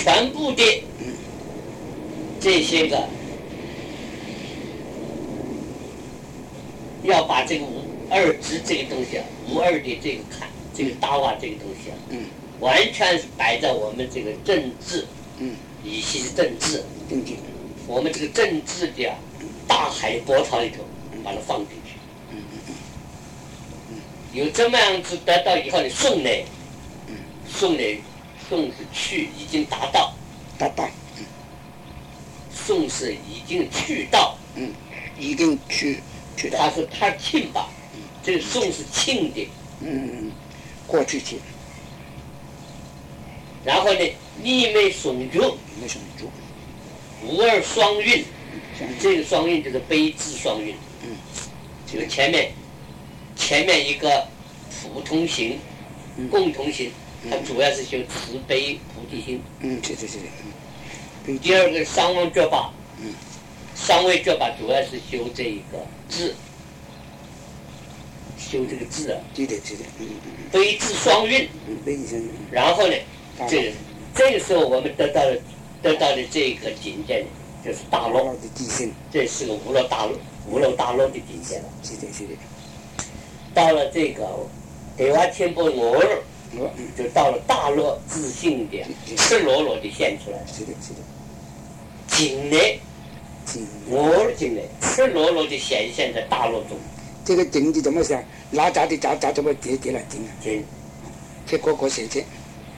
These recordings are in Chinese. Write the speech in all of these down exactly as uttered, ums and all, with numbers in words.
全部的这些个要把这个无二支这个东西啊，无二的这个看这个大瓦这个东西啊， 嗯， 完全是摆在我们这个政治， 嗯， 以及是政治， 政治， 我们这个政治的啊大海波涛里头，把它放进去。 嗯嗯嗯有这么样子得到以后呢，宋呢， 嗯， 宋呢，宋是去已经达到， 达到， 宋是已经去到， 嗯，已经去去到， 他是他庆吧，这个宋是庆的， 嗯嗯，过去去， 然后呢，冀美宋竹， 没什么主， 无二双韵， 像这个双韵就是悲智双韵， 嗯， 这个前面前面一个普通行、 嗯共同行，它嗯主要是修慈悲菩提心。 嗯，是是是，嗯， 第二个商王觉法， 嗯， 商位觉法主要是修这个智，修这个智啊， 对的对的，嗯嗯悲智双运。 嗯，悲生， 然后呢， 大这个这个时候我们得到了得到的这个境界呢，就是大乐， 的地心， 这是个无漏大乐无漏大乐的境界了。 是的是的， 到了这个德瓦天波我乐， 我嗯， 就到了大乐自信的赤裸裸的现出来。 是的是的， 境呢， 景， 我的境呢，赤裸裸的显现在大乐中。 这个景字怎么想？哪吒的吒吒怎么叠叠了景啊？ 境这个个写这，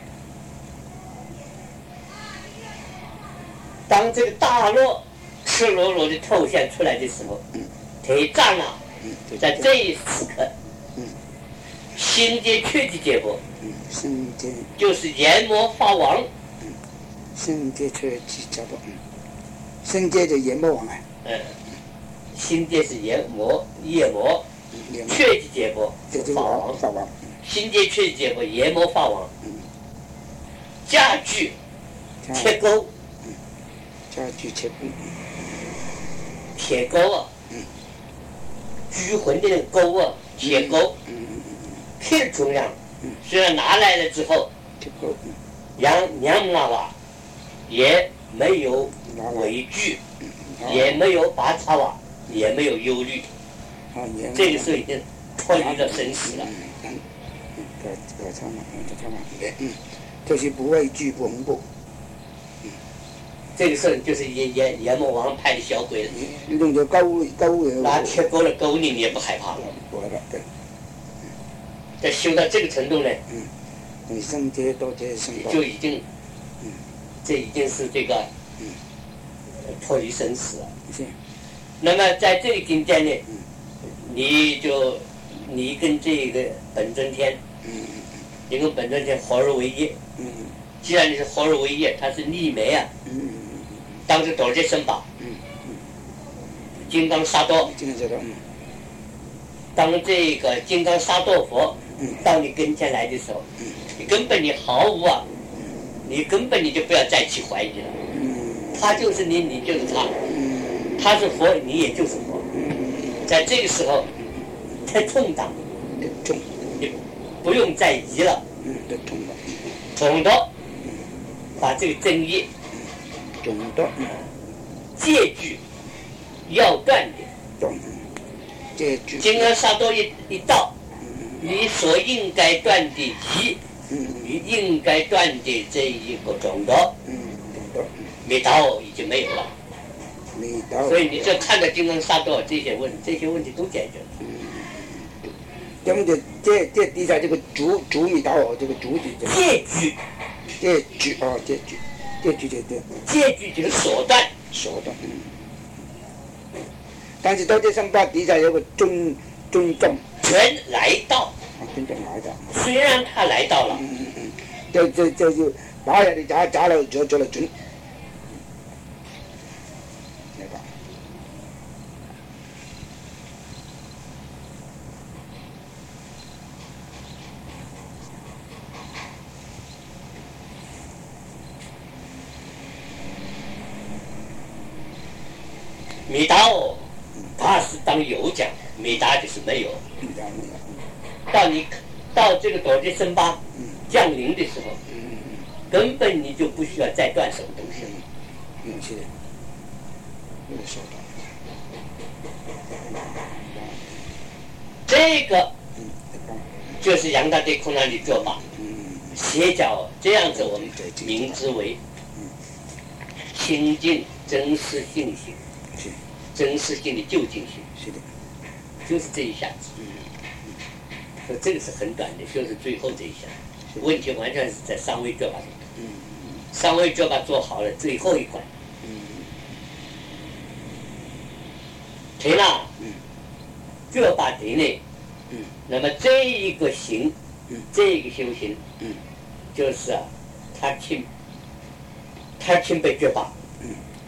当这个大乐赤裸裸的透现出来的时候， 嗯， 腿站了， 嗯，对在这一时刻， 嗯， 心结确的结果， 嗯，圣洁就是阎魔法王， 圣洁却去叫做嗯，圣洁的阎魔王啊， 嗯，心结是阎魔夜魔， 嗯，阎魔， 确的结果这就是是法王， 王法王， 心结确的结果阎魔法王， 嗯， 家具家铁钩， 家具切工， 铁钩啊， 嗯， 拘魂的那个钩啊，铁钩， 嗯嗯嗯， 铁中央嗯， 虽然拿来了之后， 切工，嗯， 杨娘妈娃也没有拿来， 畏惧， 嗯， 也没有拔插娃，也没有忧虑， 啊，阎这个时候已经脱离了生死了。 嗯嗯，嗯，这这他嘛，这他嘛，嗯，就是不畏惧不恐怖， 这个时候就是阎阎阎魔王派的小鬼， 用着高高的， 拿铁钩来勾你，你也不害怕了。 我了，对， 在修到这个程度呢， 你圣洁多洁圣道， 就已经嗯， 这已经是这个嗯脱离生死了。 是， 那么在这个境界呢嗯， 你就你跟这个本尊天， 嗯你跟本尊天合而为一。 嗯既然你是合而为一，它是立梅啊， 嗯嗯当时多杰生吧， 嗯嗯， 金刚萨埵， 今天知道，嗯当这个金刚萨埵佛嗯到你跟前来的时候， 嗯你根本你毫无啊，你根本你就不要再去怀疑了， 嗯他就是你，你就是他， 嗯他是佛，你也就是佛。 嗯， 在这个时候，太痛当， 得中， 你不用再疑了， 嗯得中了， 懂得把这个正义中的，嗯戒具要断的， 中，这句， 金刚萨埵一一到， 嗯你所应该断的疑， 嗯你应该断的这一个种德， 嗯中的， 没到已经没有了。 没到， 所以你就看到金刚萨埵这些问这些问题都解决了。 咱们的这这底下这个主主米达哦，这个主体， 戒具， 这句哦，这句，这句这这戒具就是手段， 手段，嗯。但是到这上边底下有个尊尊重， 全来到。 啊，尊重来的， 虽然他来到了， 嗯嗯嗯，这这这就打下嚟打打落咗咗嚟准，那个， 米达哦，他是当有讲，米达就是没有。 嗯嗯到你到这个朵杰森巴嗯降临的时候， 嗯根本你就不需要再断什么东西了。 嗯，是的，我的手段。 这个嗯， 就是杨大对空难的做法。 嗯， 斜角这样子，我们名之为清净真实性性， 是真实性的究竟性， 是的， 就是这一下子。 嗯所以这个是很短的，就是最后这一下。问题完全是在三位脚把上。 嗯三位脚把做好了，最后一关。 嗯对了， 嗯脚把对呢， 嗯那么这一个行， 嗯这一个修行， 嗯就是啊，他亲，他亲被脚把。 嗯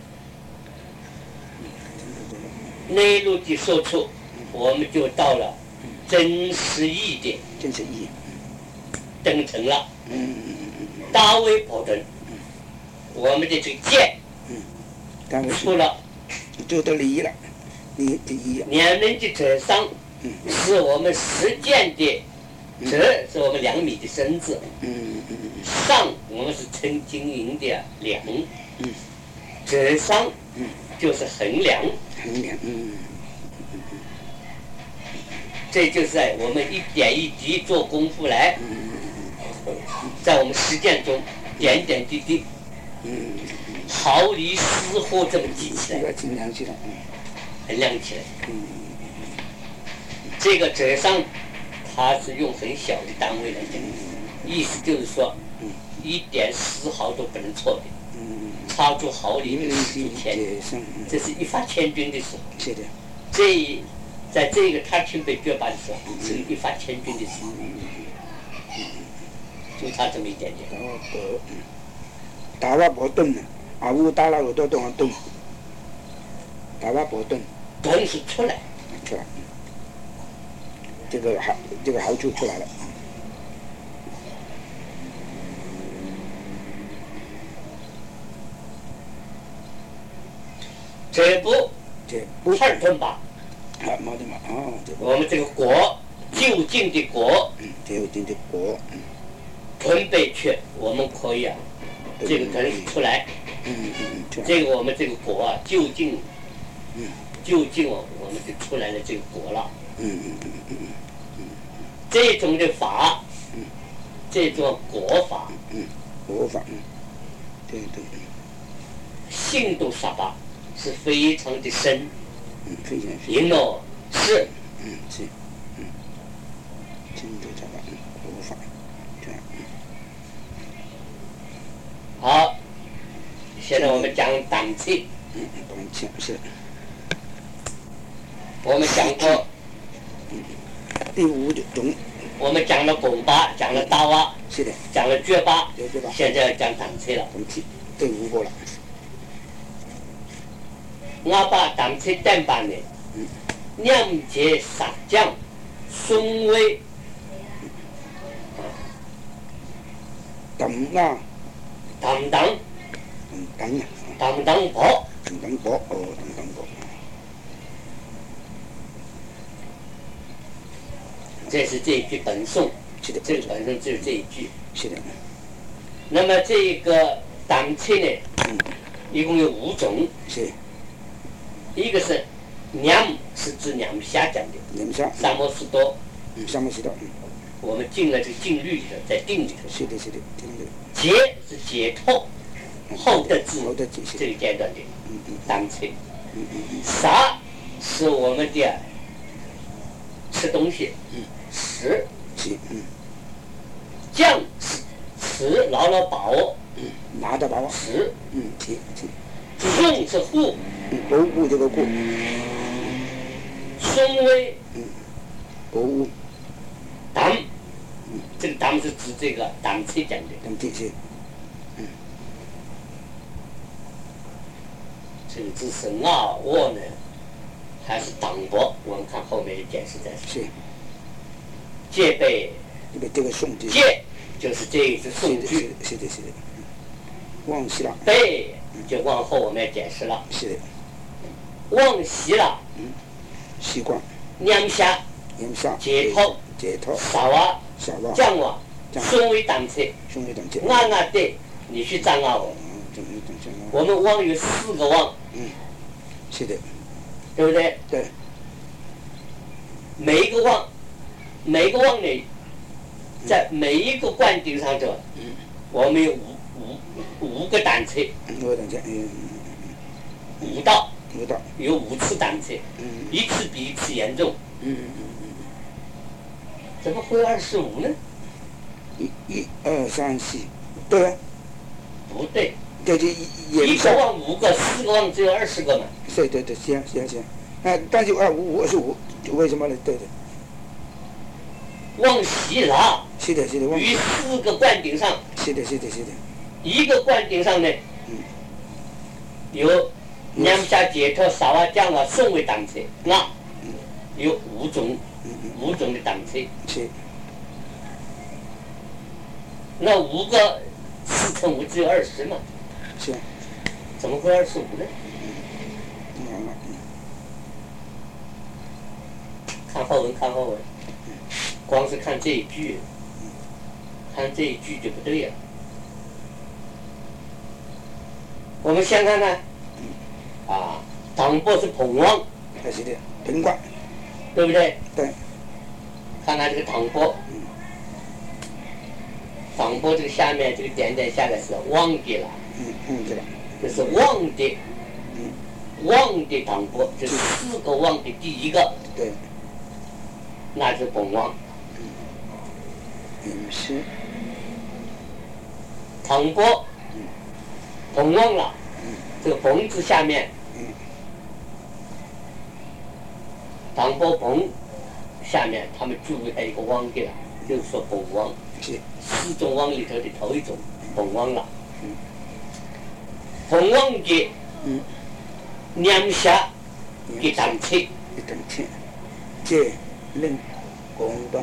内陆的说处，我们就到了真实义的真是义。 登程了。 嗯嗯嗯大威宝登，我们的这个剑嗯，单位出了， 做到理了，理第一。 两人的折伤嗯是我们实践的折，是我们两米的身子， 嗯嗯上我们是称经营的量， 嗯折伤嗯， 就是衡量， 衡量。嗯这就是在我们一点一滴做功夫来， 嗯在我们实践中点点滴滴嗯， 毫厘丝毫这么记起来， 这个衡量起来。嗯衡量起来。 嗯这个折伤，它是用很小的单位来讲，意思就是说，一点丝毫都不能错的， 嗯， 超出毫厘因为的十千， 解上。 这是一发千钧的时候。 是的。 这一在这个他清北绝拔的时候，是一发千钧的时候，就差这么一点点。 打瓦伯，打瓦伯顿呢？啊，乌打了好多东西顿，打瓦伯顿顿是出来， 出来。这个好，这个好处出来了。 这步这不二顿吧， 啊，冇得嘛，哦，这个， 我们这个果就近的果嗯，这有点的果，嗯， 臀背缺，我们可以啊，这个可以出来。 嗯嗯嗯，出来， 这个我们这个果啊，就近， 嗯， 就近哦，我们就出来了这个果了。 嗯嗯嗯嗯这种的法， 嗯， 这种果法， 嗯，果法，嗯，对对，嗯性度沙巴是非常的深， 嗯，非常非常， 因哦是嗯是，嗯，进度法，嗯，果法，这样，嗯， 好。现在我们讲档次， 嗯，懂讲是， 我们讲过， 第五种， 我们讲了拱巴，讲了大蛙， 是的， 讲了绝巴， 对对吧？ 现在要讲档次了。 懂起，第五个了， 我把档次等办的， 嗯， 两节杀将，孙威， 等啊， 当当等等啊， 当当婆， 等等果，哦，等等果， 这是这一句本颂， 是的， 这个本颂就是这一句。 是的， 那么这一个档次呢， 嗯， 一共有五种， 是， 一个是娘，是指娘下讲的， 两下， 三摩斯多， 嗯，上面是的，嗯， 我们进了这个禁律里头，在定里头。 是的，是的，听的， 解是解脱，后得智， 后得智是这个阶段的嗯嗯档次。 嗯嗯嗯， 杀是我们的吃东西， 嗯， 食。 是，嗯将是吃牢牢把握， 嗯，拿得把握， 食。 嗯，是是， 宋是护， 嗯，国务这个国， 孙威国务， 党，这个党是指这个档次讲的。 等这些， 这个字是啊沃呢，还是党博？我们看后面的解释再说。 是， 戒备这个这个宋字， 戒就是这一支是宋句， 的是的是的是的，嗯忘记了， 备就往后我们要解释了。 是的， 往西了， 习惯， 两下言下， 解脱， 解脱， 少啊， 少了， 降啊， 降孙为档次， 兄弟等见， 俺俺的你去藏獒哦。 嗯，怎么怎么讲啊？ 我们汪有四个汪， 嗯，是的， 对不对？ 对， 每一个汪，每一个汪呢，在每一个冠顶上头， 嗯， 我们有五五五个档次， 我等下，嗯， 五道五道， 有五次档次， 嗯一次比一次严重， 嗯嗯嗯怎么会二十五呢？ 嗯，一一二三四，对啊， 不对， 这就一颜个汪五个，四个汪只有二十个嘛。 对对对，行行行，啊，但是啊，五五是五，为什么呢？对对， 汪喜啦， 是的是的，忘于四个冠顶上， 是的是的是的， 一个冠顶上呢，有娘下解脱萨瓦江啊宋为档次，那有五种嗯嗯， 五种的档次， 是， 那五个四乘五只有二十嘛， 是啊， 怎么会二十五呢？ 嗯嗯嗯， 看后文，看后文，光是看这一句，看这一句就不对呀、我们先看看，啊，党波是捧汪， 还是的，平卦， 对不对？ 对， 看看这个党波，党波这个下面这个点点下来是汪的了， 嗯嗯，对了， 这是汪的， 嗯， 汪的党波，这是四个汪的第一个， 对， 那是捧汪。 嗯是， 党波，捧汪了，这个捧字下面， 嗯党波捧下面他们注意还有一个汪的了，就是说捧汪。 是， 四种汪里头的头一种，捧汪了。 嗯捧汪的嗯， 两下的档次， 一等钱，借令公道，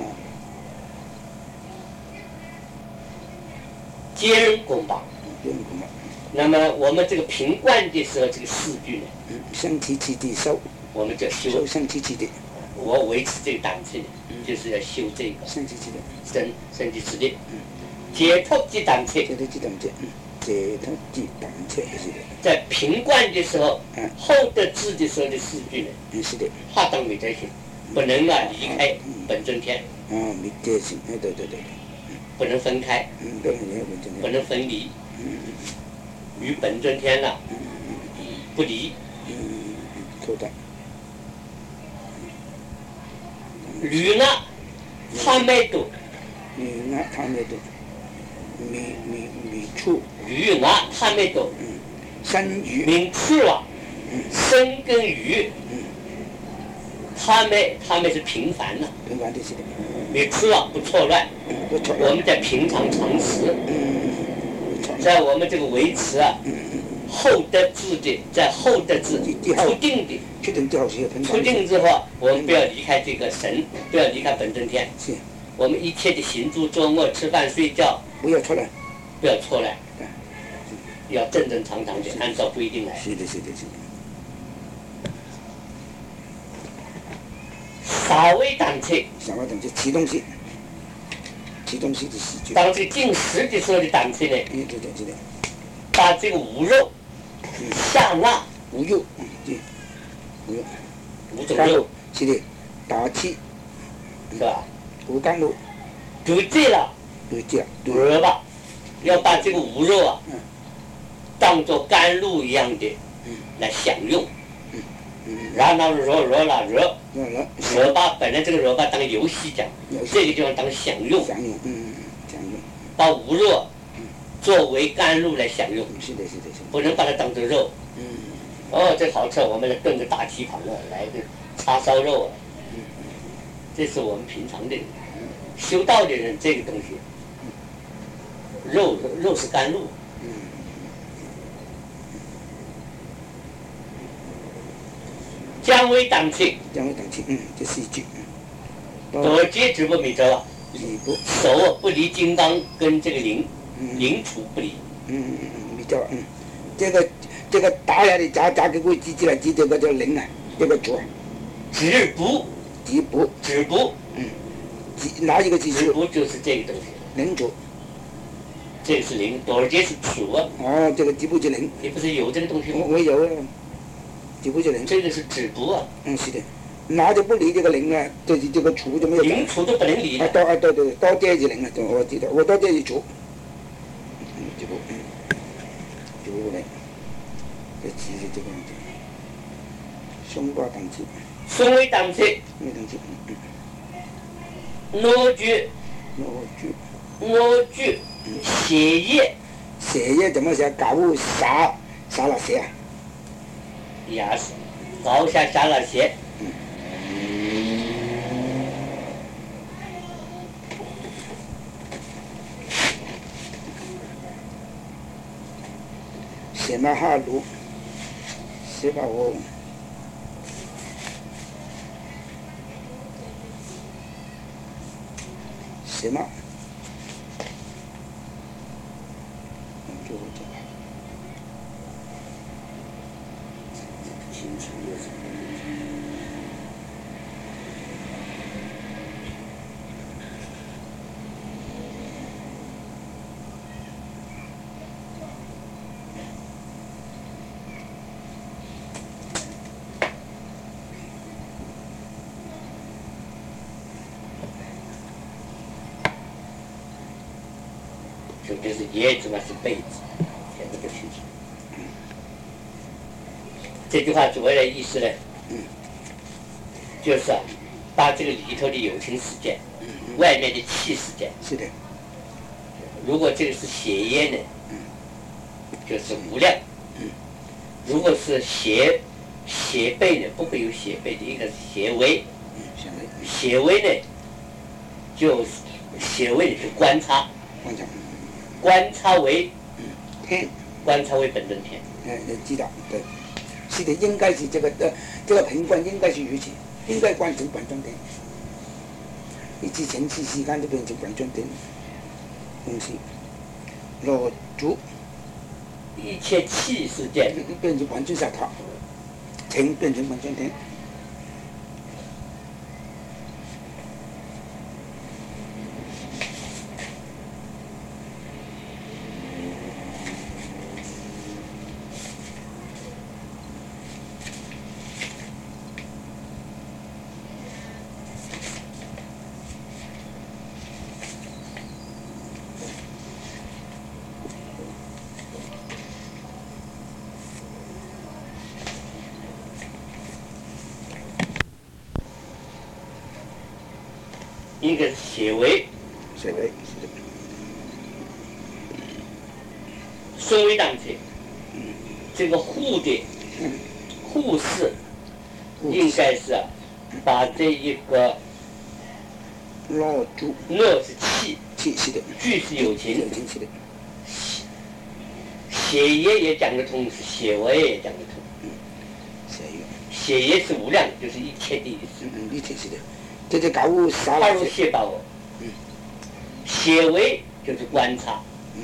皆人公道。 用公道， 那么我们这个平冠的时候，这个四句呢， 嗯，生其其地收， 我们就修收，生其其地， 我维持这个档次呢，就是要修这个生其其地， 身身体之力，解脱的档次。 这个几等钱，嗯，这头几等钱是的， 在平冠的时候嗯， 后得字的时候的四句呢， 嗯是的， 哈当没在行，不能啊离开本真天， 啊，没这行，哎对对对， 不能分开， 嗯，对，你要问真不的， 能分离， 嗯与本真天呢嗯不离。 嗯嗯嗯，错的， 吕呢，他没读， 你那他没读，米米米处， 吕呢他没读， 嗯，生鱼， 名次啊，生跟鱼， 嗯， 他们他们是平凡的， 平凡的是的， 名次啊不错乱。 嗯，不错， 我们在平常常识， 嗯，不错， 在我们这个维持啊嗯嗯， 后得字的，在后得字初定的， 确定最好是平凡初定之后，我们不要离开这个神，不要离开本真天。 是， 我们一切的行住坐卧、吃饭睡觉， 不要错了， 不要错乱对， 要正正常常的按照规定来。 是的，是的，是的， 稍微档次， 想要等于启动性，启动性的视觉， 当这进食的时候的档次呢， 嗯，对对对对， 把这个无肉、下纳无肉，嗯，对，无肉， 五种肉甘露，是的，打气， 是吧？ 无甘露， 就这了， 对这样，对， 鹅吧，要把这个无肉啊嗯， 当做甘露一样的嗯来享用。 嗯， 然后揉揉了揉， 那了， 揉把本来这个揉把当游戏讲， 游戏这个地方当享用， 享用，嗯嗯，享用， 把无肉作为甘露来享用， 是的，是的，是的， 不能把它当做肉。 嗯哦，这好吃，我们来炖个大蹄膀啊，来个叉烧肉啊，这是我们平常的人，修道的人这个东西，肉肉是甘露， 嗯， 姜维档次， 将会等气，嗯，这是一句，嗯， 多接直不米折啊， 礼部， 手不离金刚跟这个灵嗯灵处不离， 嗯嗯嗯，比较，嗯，这个这个打下来加加个位置进来，记这个叫灵啊，这个主， 止不吉不， 止不吉哪一个吉是止不就是这个东西， 灵主， 这这个是零，多少节是主啊？ 哦，这个几步就零。 你不是有这个东西吗？ 我我有啊，几步就零。 这个是止步啊。 嗯，是的。那就不理这个零啊，就是这个除就没有。 零除都不能理啊， 的。 多啊对对，多节就零啊，我记得我多节就除。嗯，这个嗯，这个零，这记是这个样子。松瓜档次。 松尾档次。 没档次。嗯嗯。挪句。 挪句。 挪句。血液。 血液怎么写？搞啥啥了血啊？ 牙是，搞下下了血。 写那哈鲁，写把我。写嘛？就这样。清楚有什么？就这是叶子嘛，是被子，写的不清楚。这句话主要的意思呢，嗯，就是啊，把这个里头的有情世界，嗯嗯、外面的气世界，是的。如果这个是血液呢，嗯，就是无量，嗯，如果是邪邪背呢，不会有邪背的，一个是邪微，嗯，邪微呢，就是邪微是观察，观察。观察为天，观察为本尊天。哎，知道，对，是的，应该是这个的，这个品观应该是如此，应该观成本尊天。你之前次时間都變成本尊天，東西，落足，一切氣世界變成本尊薩塔，情變成本尊天。一个血为，血为，松尾档次，这个护的护士应该是啊，把这一个落住，落是气，气是的，句是有情，有情是的，血液也讲得通，是血为也讲得通，嗯，血液，血液是无量，就是一切的意思，嗯，一切是的。这就搞啥了？二血把握，嗯，血为就是观察，嗯，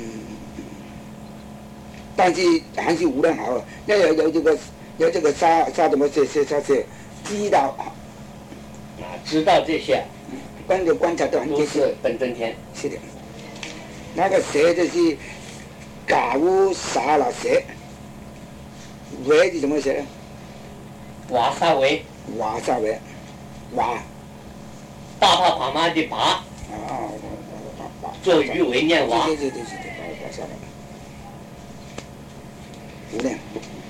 但是还是无量好，要有有这个有这个啥啥怎么写写啥写，知道啊，知道这些，观的观察都很都是本尊天，是的。那个写就是搞啥了写，为是怎么写？瓦萨为，瓦萨为，瓦。大怕爸妈的爸，啊，做鱼为念娃，对对对对对，把下来，无量。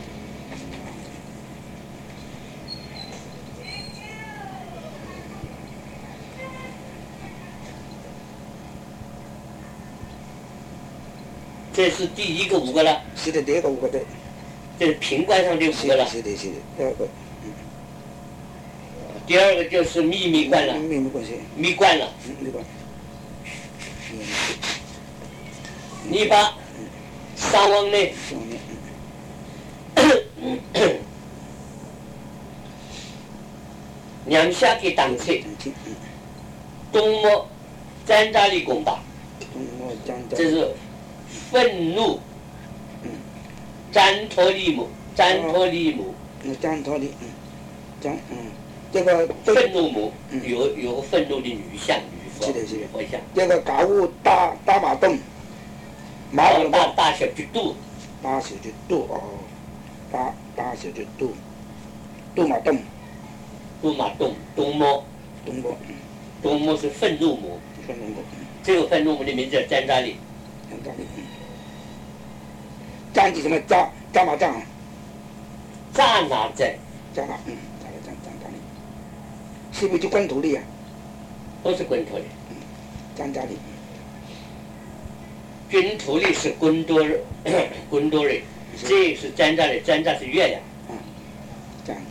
这是第一个五个了。是的，第二个五个对。这是平观上的五个了。是的，是的，第二个。第二个就是秘密观了，秘密观是密观了，密观。你把三王呢，两下给档次，东莫占扎里攻打，这是愤怒，占陀利姆，占陀利姆，占陀利，嗯，占嗯。这个愤怒母有有个愤怒的女相女佛，是的，是的，佛像。这个搞大大马洞， 马然后大大小就度， 大小就度哦，大大小就度，度嘛动， 度嘛动，东摸， 东摸， 东摸是愤怒魔， 愤怒魔， 这个愤怒魔的名字叫詹扎利。 詹扎利，詹是什么？扎扎马藏， 扎哪在？ 扎哪？嗯，扎了扎扎扎利，是不是就滚土里啊？ 都是滚土里。 嗯，詹扎利。 军图里是滚多瑞，滚多瑞，这个是詹扎里，詹扎是月亮。 嗯，这样。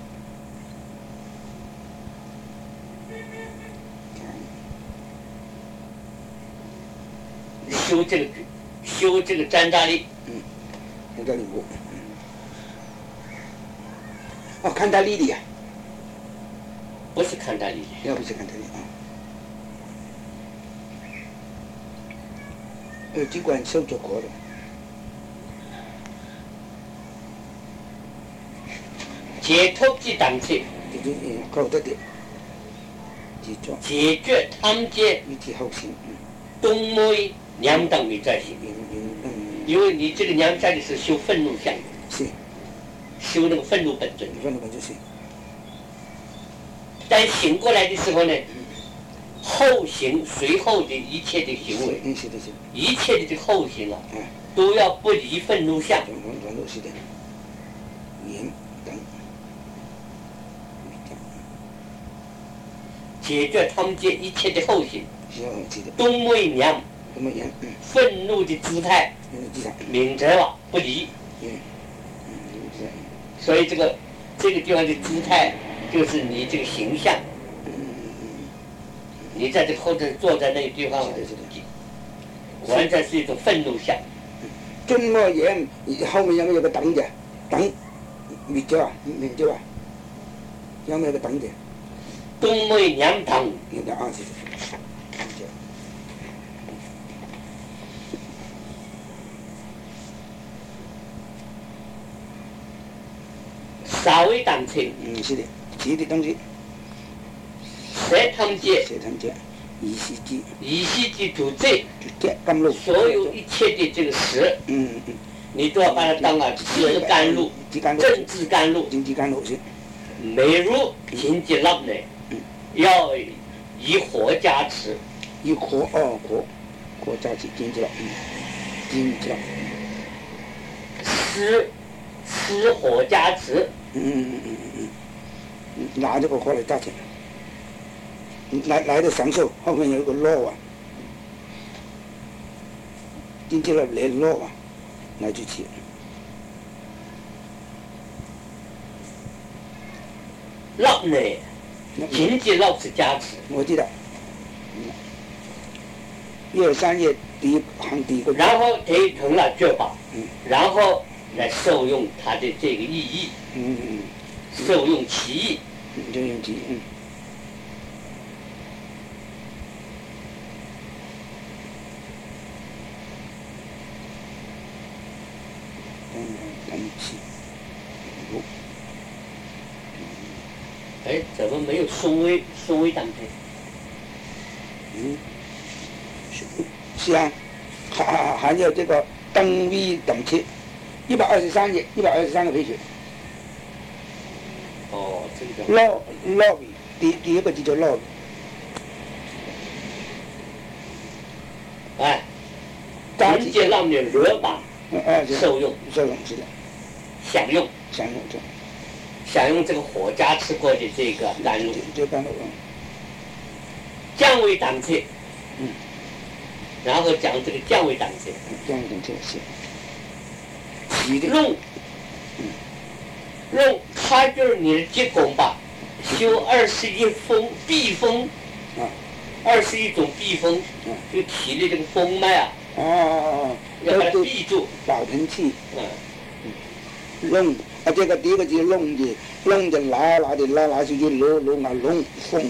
修这个，修这个詹扎里。 嗯，詹扎里木。哦，坎达利里啊。 不是坎达利里。 要不是坎达利啊。有几管手做过的。 解脱之档次。 这就嗯，搞得的。解决。 解决他们间。 一体后行。嗯。 东妹娘当没在行。 嗯嗯嗯。 因为你这个娘家里是修愤怒相。 是。 修那个愤怒本尊。 愤怒本尊是。 但醒过来的时候呢？后行随后的一切的行为， 嗯，是的，是的， 一切的这个后行啊， 嗯， 都要不离愤怒相。 转转转入是的，言等， 解决他们这一切的后行。 是的，是的。 东为娘， 东为娘，嗯， 愤怒的姿态， 愤怒姿态， 明哲了不离。 嗯，嗯，是。 所以这个这个地方的姿态，就是你这个形象。你在这后头坐在那个地方，完全是一种愤怒相。 尊莫言，后面有没有个等的？等，明着啊，明着啊，有没有个等的？ 东妹娘等。 有的啊，是的。 稍微档次。 嗯，是的，其的东西。 蛇汤界， 蛇汤界，乙烯基， 乙烯基主罪， 主罪甘露， 所有一切的这个食， 嗯嗯， 你都要把它当啊治甘露，政治甘露， 政治甘露是。 美如贫瘠落呢，要以火加持， 以火哦火，火加持经济了，嗯，经济了， 施施火加持， 嗯嗯嗯嗯嗯，拿这个火来加持。来来的享受，后面有一个落啊，进去了连落啊，来去起。 落呢，贫瘠落是加持。 我记得，一二三页第一行第一个。 然后可以成了觉法， 嗯， 然后来受用它的这个意义， 嗯嗯， 受用其意， 受用其意，嗯。 哎，怎么没有松微松微档次？ 嗯，是是啊，还还还有这个灯微等次，一百二十三页，一百二十三个配角。 哦，这个。 落落微，第第一个就叫落微。 哎，贫瘠落的热吧， 哎， 受用， 受用是的， 享用， 享用这。 享用这个火加持过的这个甘露， 这甘露， 降为档次， 嗯， 然后讲这个降为档次， 降为档次是， 用，嗯，用它就是你的结功吧，修二十一风避风， 啊， 二十一种避风， 嗯， 这个体内这个风脉啊， 哦哦哦， 要把它闭住， 保盆气， 嗯， 弄。啊，这个第一个就是弄的，弄的拉拉的拉拉出去，弄弄啊弄风，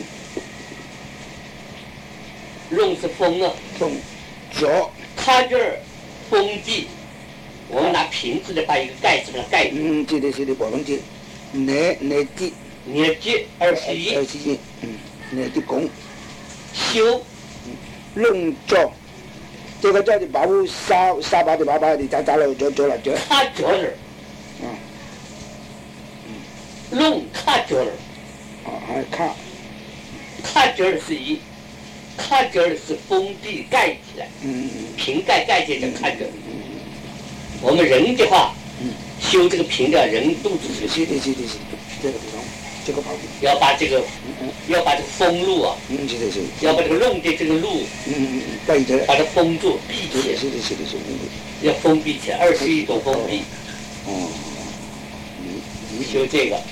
弄是风啊， 风，脚， 它就是风季，我们拿瓶子的把一个盖子把它盖住。 嗯，对的，是的，保温剂，内内剂， 内剂二十一， 二十一，嗯，内剂功， 修， 弄脚， 这个叫的把我沙沙巴的巴巴的咋咋了就做了就。 卡脚儿。 嗯。 弄卡脚儿。 啊，还卡。 卡脚儿是一，卡脚儿是封闭盖起来。 嗯嗯。 瓶盖盖起来叫卡脚儿。我们人的话， 嗯， 修这个瓶的人肚子是。 是的，是的，是的，这个地方。这个跑要把这个，嗯嗯、要把这个封路啊， 嗯，是的，是的， 要把这个弄的这个路， 嗯嗯嗯，对的， 把它封住，闭起来， 是的，是的，是的， 要封闭起来，二十一种封闭。 哦，你你修这个，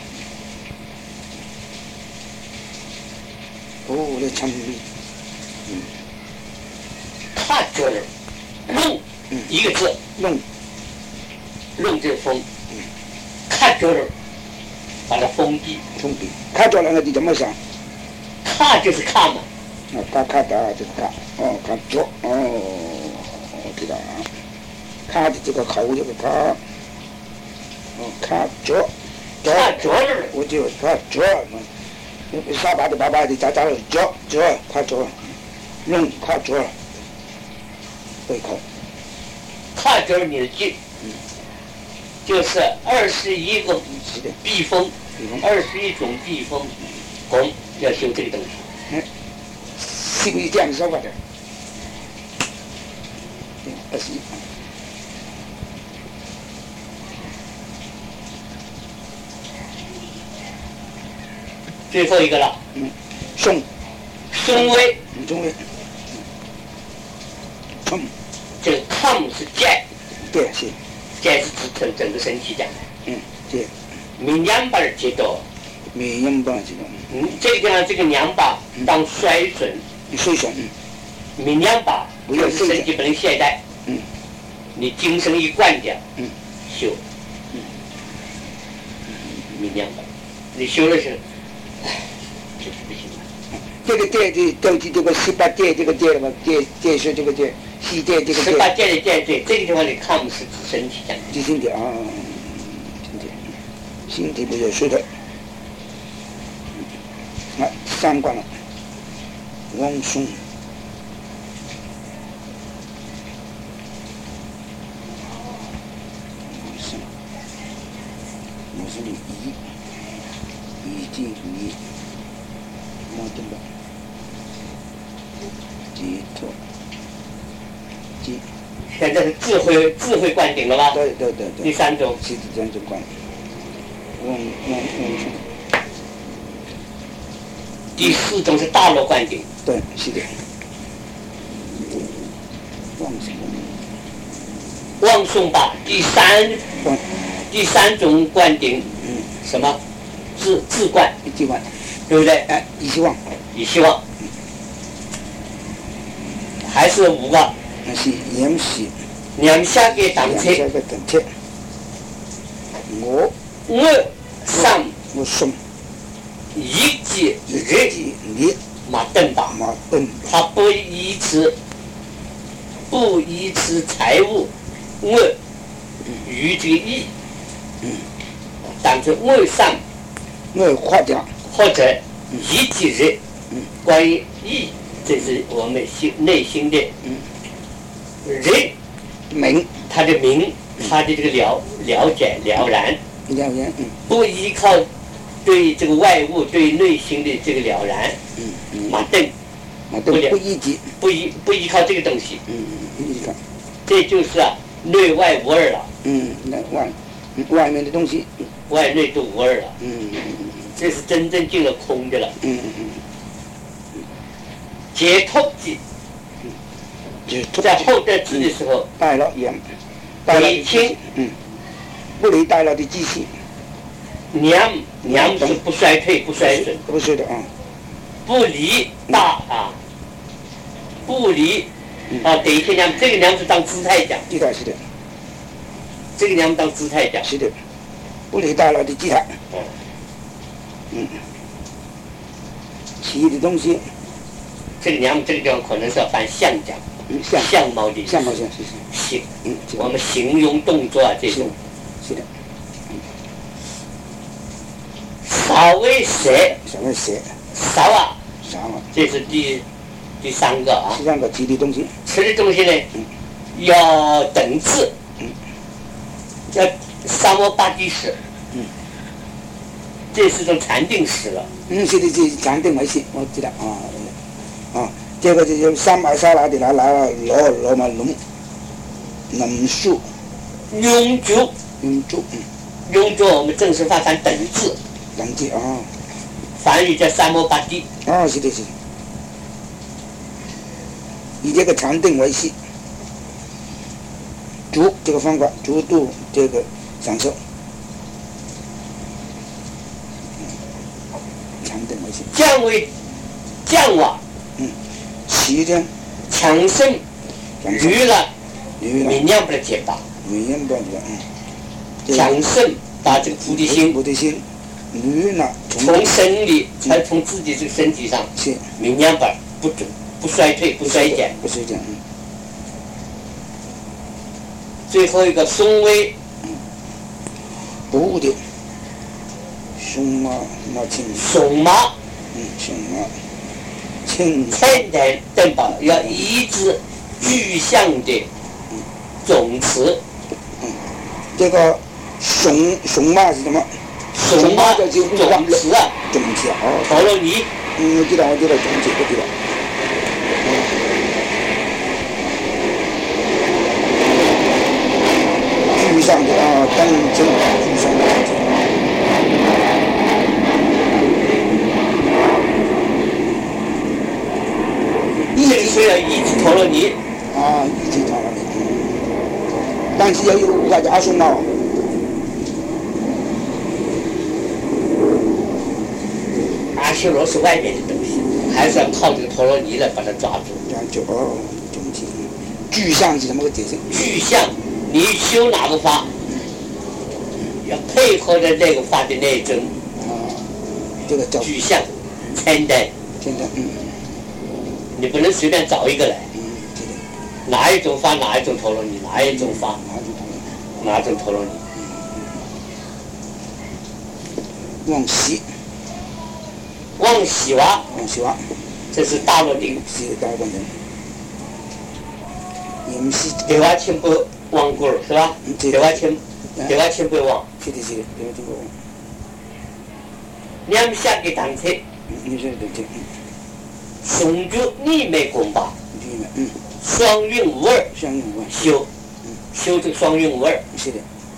哦，我的长臂，嗯， 卡脚儿，弄， 嗯， 一个字， 弄， 弄这个封， 嗯， 卡脚儿。把它封闭， 封闭。卡脚了，那你怎么想？ 卡就是卡嘛。 啊，卡卡的就是卡，哦，卡脚，哦，我知道啊。卡的这个口这个卡，哦，卡脚， 卡脚儿， 我就卡脚嘛。沙巴的巴巴的咋咋了？脚脚卡脚，弄卡脚，对口。 卡脚儿你的记。 嗯。 就是二十一个避风，二十一种避风弓要修这个东西。 嗯，是不是这样说法的？二十一。 最后一个了。 嗯，胸。 胸围。 嗯，胸围。嗯。 这个 com 是肩。 对，是。 肩是支撑整个身体的。 嗯，对。 明两把接到。 明两把接到。 嗯，这个地方这个两把当衰损。 衰损。嗯。 明两把就是身体不能懈怠。 嗯。 你精神一贯掉。 嗯。 修。嗯。明两把，你修的是，唉，就是不行了。 这个电的都是这个十八电这个电了嘛，电电是这个电。西电这个十八电的电对，这个地方你看是指身体讲的。 指身体啊，身体，身体不要睡的。来，三关了，往松。松，我是你一，一进一，摸对了，接头。 现在是智慧智慧灌顶了吧？ 对对对对。 第三种。 是第三种灌顶。往往往上。 第四种是大陆灌顶。 对，是的。往上。 往送吧。第三。第三种灌顶。 嗯。 什么？自自灌。 自灌。 对不对？ 哎，以希望。 以希望。嗯。还是五个。 那是两是两下嘅等车， 两下嘅等车。我我上我送一级一级你马登吧， 马登， 他不依持不依持财物，我与这个义， 嗯， 但是我上我画掉或者一级人， 嗯， 关于义，这是我们心内心的， 嗯。 人明， 他的明，他的这个了了解了然， 了然，嗯， 不依靠对这个外物对内心的这个了然， 嗯嗯， 马登， 马登不依及， 不依不依靠这个东西， 嗯嗯，依靠， 这就是啊内外无二了， 嗯，那外外面的东西， 外内都无二了， 嗯嗯嗯， 这是真正进了空的了， 嗯嗯嗯， 解脱记。在后代字的时候， 带了言，带了理清， 嗯，不离带了的机器， 娘娘是不衰退不衰损， 不是的啊， 不离大啊，不离啊，等一下娘，这个娘是当姿态讲， 姿态是的， 这个娘当姿态讲， 是的，不离带了的姿态，嗯，其余的东西， 这个娘这个地方可能是要翻相讲。 相相貌的相貌相是形， 嗯， 我们形容动作啊，这种是的， 少为蛇， 少为蛇， 少啊， 少啊， 这是第第三个啊。 第三个吃的东西。 吃的东西呢，嗯、要等质，嗯，要三摩八地食，嗯，这是种禅定食了。 嗯，是的，是禅定为食，我知道啊啊，这个就三买沙拉的拿拿攞攞埋濃濃素。 永久。 永久，嗯。 永久我们正式发展等质。 等质啊。 梵语叫三摩八地。 啊，是的，是的。以这个禅定为系，逐这个方法逐度这个享受，禅定为系。 降为降瓦， 嗯，齐天强盛，娱乐，明亮不的解答， 明亮不的嗯，强盛把这个菩提心， 菩提心，娱乐从生理，才从自己这个身体上， 是明亮吧不准。不衰退，不衰减， 不衰减。嗯。 最后一个松威， 嗯，不的，松麻麻轻。 松麻， 嗯，松麻，轻。 天台等把要一直具象的总词。 嗯，这个松松麻是什么？ 松麻的就总词啊。 总词哦。 陀罗尼。 嗯，我知道，我知道，总词我知道。具象的啊，当真具象的东西。 一直虽然一直陀罗尼啊，一直陀罗尼，但是有一个无法加松哦。 阿修罗是外面的东西，还是要靠这个陀罗尼来把它抓住。 抓住哦，总体具象是什么个解释？ 具象。你修哪个法，要配合着那个法的内证。 啊，这个叫具象，参待。 参待，嗯。 你不能随便找一个来。 嗯，对的。 哪一种法，哪一种陀罗尼，哪一种法，哪种陀罗尼。 往昔。 往昔瓦。 往昔瓦。这是大罗定。 是大罗定。延续。 给瓦千不忘过了是吧？给瓦千，给瓦千不忘。 是的，是的，给瓦千不忘。 两下给当车。 你说对对。 松就逆美功法。 逆美，嗯。 双运无二。 双运无二。 修，修这个双运无二。 是的。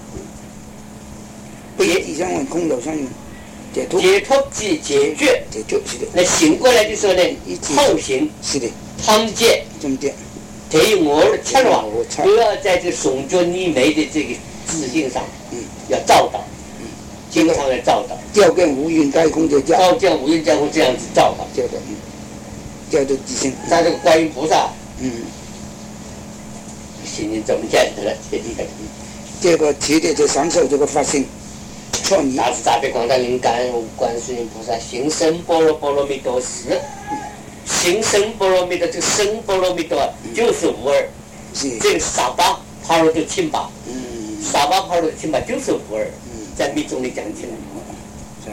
解体相问，空有相应。解脱， 解脱即解决， 解决是的。 那醒过来的时候呢，后行是的， 汤界， 中间， 对于我的切往，都要在这松觉逆昧的这个自信上，嗯，要照到，嗯，经常来照到。 照见无云盖空就叫。 照见无云盖空这样子照到， 叫的，嗯，叫做自信。 在这个观音菩萨， 嗯， 心里怎么见的了？这个， 这个提的就享受这个发心。 大慈大悲广大灵感恩观世音菩萨行深般若波罗蜜多时，行深般若蜜多，这个深般若蜜多就是无二，这个萨巴帕罗的钦巴，萨巴帕罗的钦巴就是无二，在密宗里讲起来，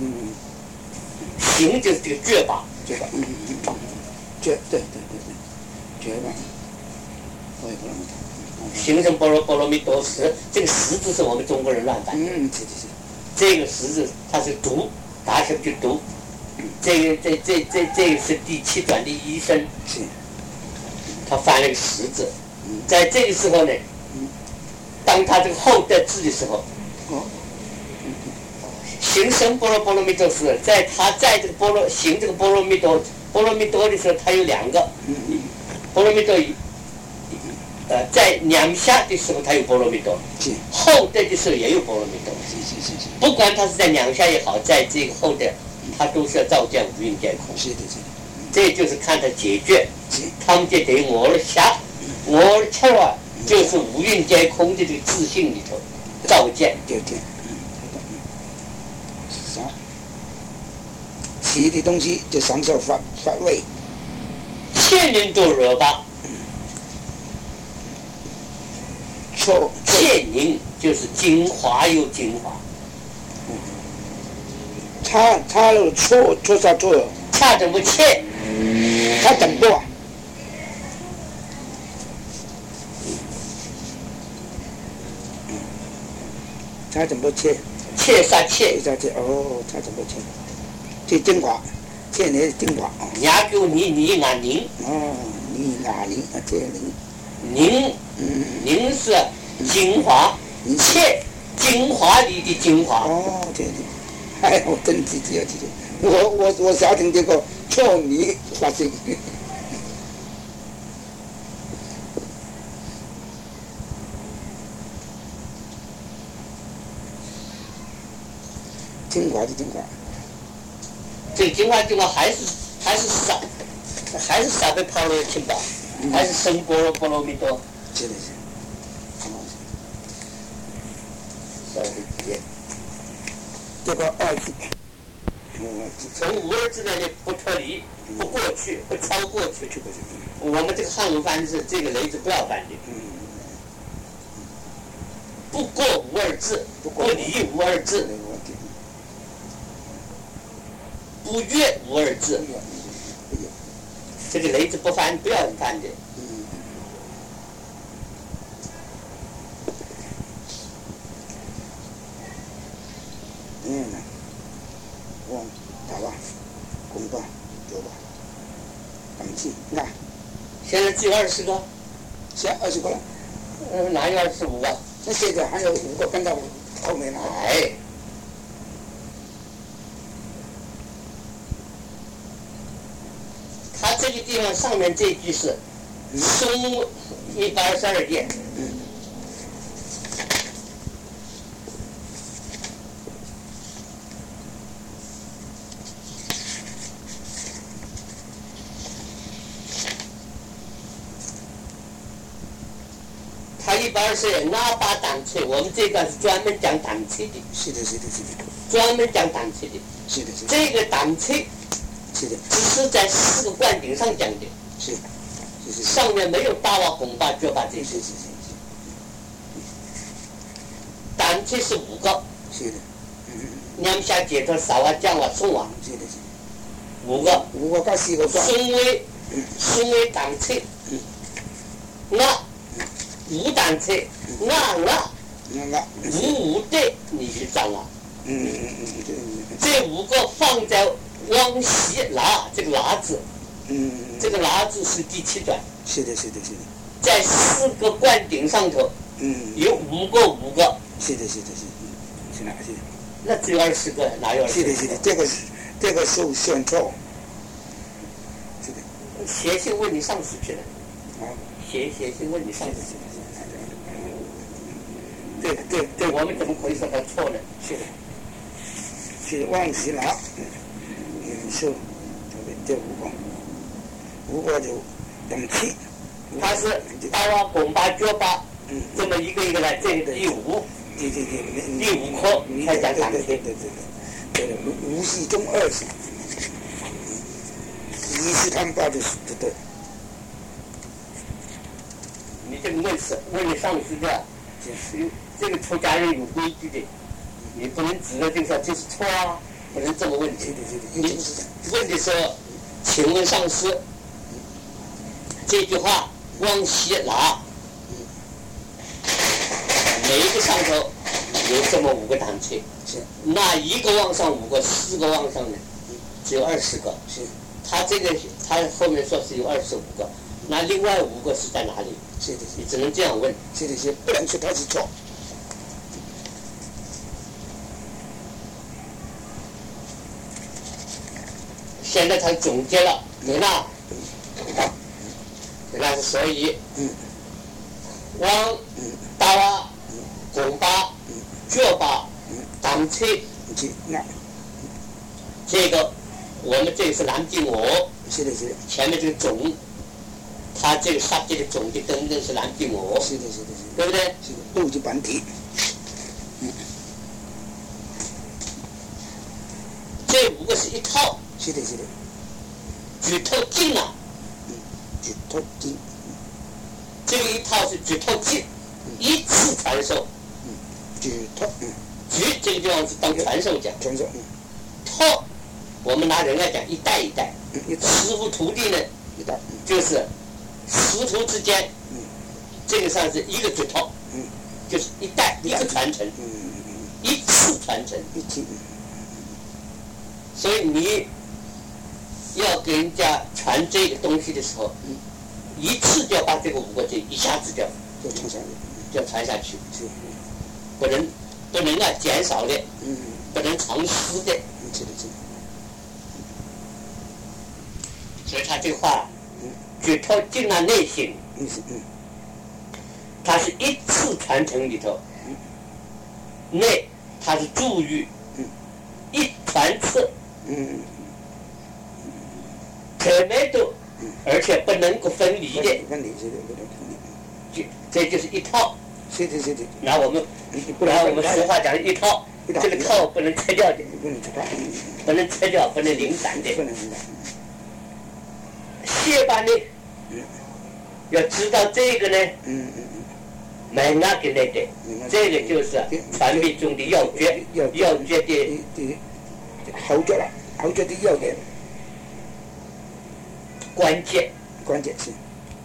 行就是这个觉巴， 觉巴，觉，对对对对，觉巴，我也不能行深般若波罗蜜多时，这个十字是我们中国人乱翻的。 嗯，是是是。 这个十字它是读，打起来就读。这个这这这这个是第七转的医生， 是。 他翻了个十字，在这个时候呢，当他这个后代字的时候，行深般若波罗蜜多时，在他在这个波罗行这个波罗蜜多波罗蜜多的时候，他有两个，波罗蜜多。呃，在两下的时候，它有波罗蜜多；后代的时候也有波罗蜜多。不管它是在两下也好，在这个后代，它都是要照见无云见空。 是的，是的。 这就是看它解决。他们就等于我的下，我的切啊，就是无云见空的这个自信里头照见。 照见。啥？其的东西就享受法法味。 千人都惹吧。 错， 切宁就是精华有精华， 差差了错错啥错？ 差怎么切？ 他怎么做？他怎么切？ 切杀切， 切切哦，他怎么切？切精华，切你的精华哦。 伢给我你你伢宁。 哦，你伢宁啊，切宁。 宁， 嗯， 宁是精华，切精华里的精华。 哦，这里，哎，我真记记记住，我我我少听这个错泥发生。精华的精华， 这个精华精华还是还是少，还是少被泡了清饱，嗯、还是生菠萝菠萝蜜多。 是的是。 少的几这个二字， 从无二字那里不脱离，不过去，不超过去。我们这个汉文翻是这个雷字不要翻的。不过无二字，不离无二字。不越无二字，这个雷字不翻，不要翻的。 嗯，往打吧，攻吧，走吧，等气，你看， 现在只有二十个， 现在二十个了。 嗯，哪有二十五个？ 那现在还有五个跟到后面了。 哎。它这个地方上面这句是松一百二十二页， 嗯， 它一百二十页哪把档次？我们这个是专门讲档次的。 是的，是的，是的。 专门讲档次的。 是的，是的。 这个档次。 是的， 只是在四个灌顶上讲的， 是，是是， 上面没有大瓦、拱坝、脚坝这些。 是是是是。 档次是五个。 是的。嗯。 两下解脱、撒瓦、降瓦、送瓦。 是的，是的。 五个。 五个加四个灌。 松威，松威档次。 嗯。 那无档次，那那。 那那。 无无对，你去涨啊。 嗯嗯嗯嗯。 这五个放在。往西拿这个拿字， 嗯， 这个拿字是第七转。 是的，是的，是的。 在四个灌顶上头， 嗯， 有五个五个。 是的，是的，是的，是哪些？ 那只有二十个，哪有二十个？ 是的，是的，这个是这个是选错。是的。 写信问你上司去了。 啊。 写写信问你上司去了。 对对对， 我们怎么可以说他错呢？ 是的。是往西拿。嗯，是，这五个，五个就等气。 它是大瓦、拱坝、脚坝， 嗯， 这么一个一个来，这个第五， 对对对， 第五科才讲档次。 对对对对对，无无系中二系，一是他们报的是对对。 你这个问是问你上司的，就是这个出家人有规矩的，你不能指着这个说就是错啊。不能这么问题。你问的时候，请问上司，这句话往西拿，每一个上头有这么五个档次，那一个往上五个，四个往上呢，只有二十个。 是， 他这个他后面说是有二十五个，那另外五个是在哪里？ 是的， 你只能这样问。 是的，是不能说他是错。 现在他总结了，对吧？那是所以， 嗯， 往大瓦、拱坝、脚坝、档次， 那这个我们这个是南京鹅， 是的，是的。 前面这个总，它这个杀鸡的总的等等是南京鹅， 是的，是的，是的， 对不对？ 是的，都是本体。嗯， 这五个是一套。 是的，是的。 举头进啊， 嗯，举头进。 这个一套是举头进，嗯、一次传授。 嗯，举头，嗯， 举这个地方是当传授讲。 传授，嗯。 头，我们拿人来讲，一代一代。 嗯，一代。 师傅徒弟呢， 一道， 就是师徒之间，这个上是一个指头，就是一代一个传承，一次传承， 一次。 所以你要给人家传这个东西的时候，一次就要把这个五个字一下子就就传下去， 就传下去， 是不能不能啊减少的， 嗯， 不能藏私的。 是的，是的。 所以他这个话，举头进了内心， 嗯是嗯， 它是一次传承里头，内它是注语，一传次， 嗯， 可没都，而且不能够分离的， 分离是的，不能分离。 就这就是一套。 是的，是的。 拿我们，拿我们俗话讲一套，这个套不能拆掉的， 不能拆掉， 不能拆掉，不能零散的。 不能零散。 谢班呢，要知道这个呢， 嗯嗯嗯， 蛮难给来的，这个就是传媒中的要诀，要诀的的好诀了，好诀的要点， 关键， 关键是，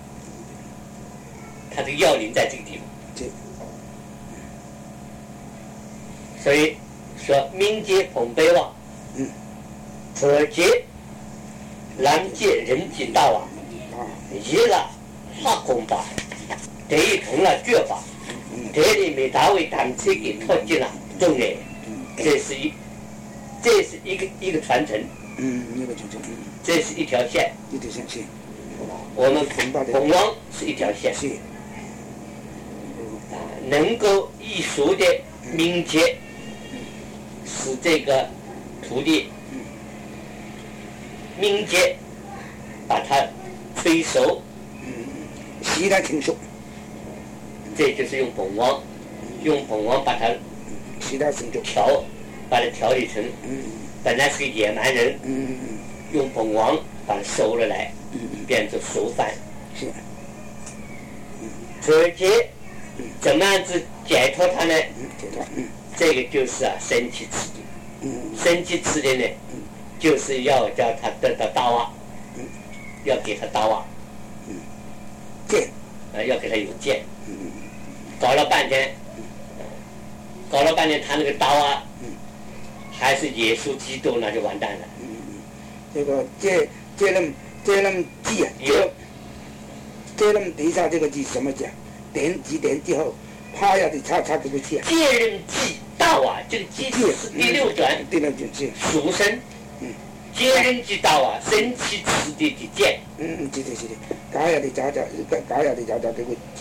它的要领在这个地方。 对。 所以说，民间彭北王， 嗯， 左节。南界人际大王，一了化工法，等于同了绝法，这里面大为单车给脱进了中原，这是一，这是一个一个传承， 嗯，一个传承， 这是一条线， 一条线是， 我们彭王是一条线， 是， 能够艺术的民间，使这个土地。民间把它催熟， 习来成熟， 这就是用本王，用本王把它习来成熟调，把它调理成，本来是个野蛮人，用本王把它收了来，变成熟饭。 是， 直接怎么样子解脱它呢？ 解脱， 这个就是啊，生气次第，生气次第呢。就是要叫他得到大瓦，嗯，要给他大瓦， 嗯，剑， 呃，要给他有剑，嗯，搞了半天，搞了半天，他那个大瓦，嗯，还是耶稣基督，那就完蛋了。 嗯嗯，这个接接任接任记啊，接接任底下这个记什么讲？点几点之后，啪呀的插插这个记啊。 接任记大瓦，这个记是第六转， 第六转是属生。嗯，接人之道啊，生气次第的见。 嗯嗯，是的，是的，假呀的假假，假呀的假假，这个记。